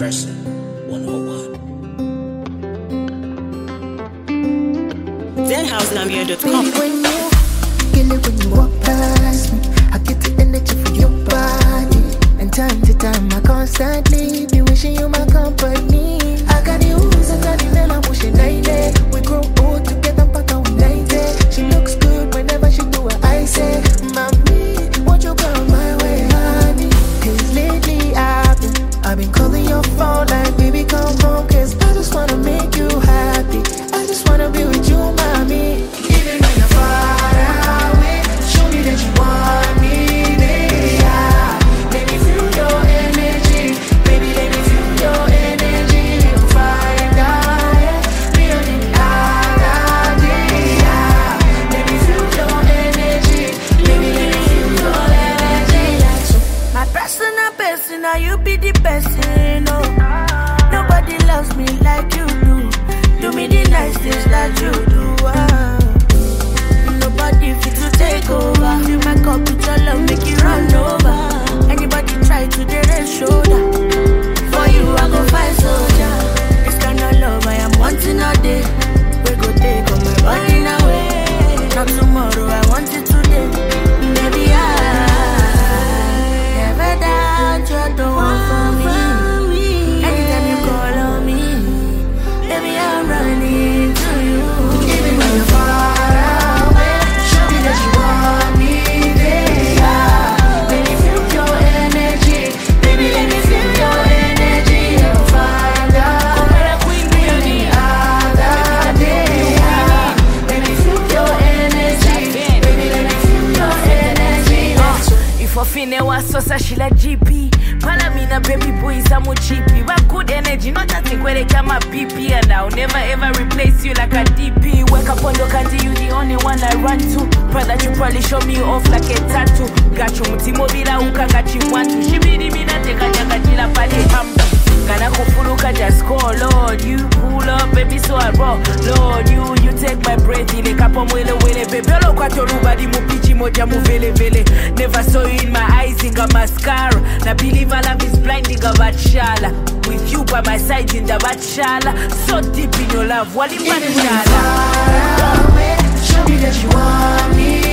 Crescent 101. ZenHouseNambia.com. When you walk past me, I get the energy from your body. And time to time, I constantly be wishing you my company. I got the ooze, I got the name, I'm pushing 90. We grow old together, but I'm 90. She looks good whenever she do what I say. Mommy, won't you come my way, honey? Cause lately I've been calling your phone like, baby, come home. Cause I just wanna make you happy. I just wanna be with you, mommy. Even when you're far away, show me that you want me, baby. Let me feel your energy. Baby, let me feel your energy. You'll find out, yeah. We don't need nada, yeah. Let me feel your energy. Baby, let me feel your energy. So, my person, now you be the person, oh. Nobody loves me like you do. Do me the nice things that you do, Nobody fit to take over. Fill my cup with your love, make it run over. Anybody try to get a shoulder. For you, I go fight soldier. This kind of love I am wanting all day. We go take all my running away. Not tomorrow, I want it today. Baby, I never doubt you're the one for me. Anytime you call on me, baby, I'm running to you. Even when you're far away, show me that you want me there. Let me feel your energy. Baby, let me feel your energy. You'll find out we don't need other day. Let me feel your energy. Baby, let me feel your energy. If I feel was so she like GP. Palamina baby boy is a more cheapy. But good energy, not that thing where they come up PP. And I'll never ever replace you like a DP. Wake up on your candy, you the only one I run to. Brother, you probably show me off like a tattoo. Got you mutimobila uka got you want to. She be the mina take a jagajila pali hambu. Kana kufuluka just call, Lord. You pull up, baby, so I rock. Lord, you take my breath in a kapo mwele wele, baby. Olo kwa torubadi mupichi moja muvele vele. Never saw you in my eyes in a mascara. Na believe our love is blinding a batshala. With you by my side in the batshala. So deep in your love, wali batshala. Show me that you want me.